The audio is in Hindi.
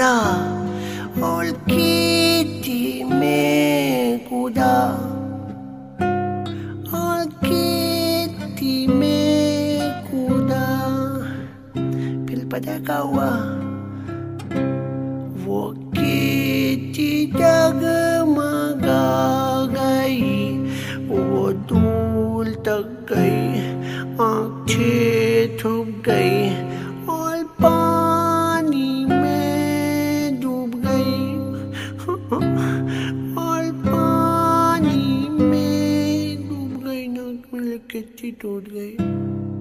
उड़ा और खेती में कूदा और खेती में कूदा। फिर पता क्या हुआ, वो खेती डगमगा गई, वो दूर तक गई, आँखें छुप गई और पानी में डूब गई और पानी में डूब गई, नाक में खेती टूट गई।